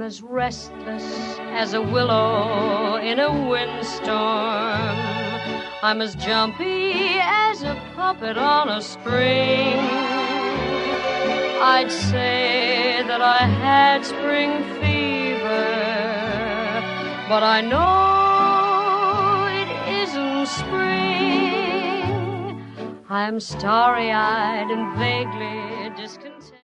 as restless as a willow in a windstorm. I'm as jumpy as a puppet on a string. I'd say that I had spring fever, but I know it isn't spring. I'm starry-eyed and vaguely discontent.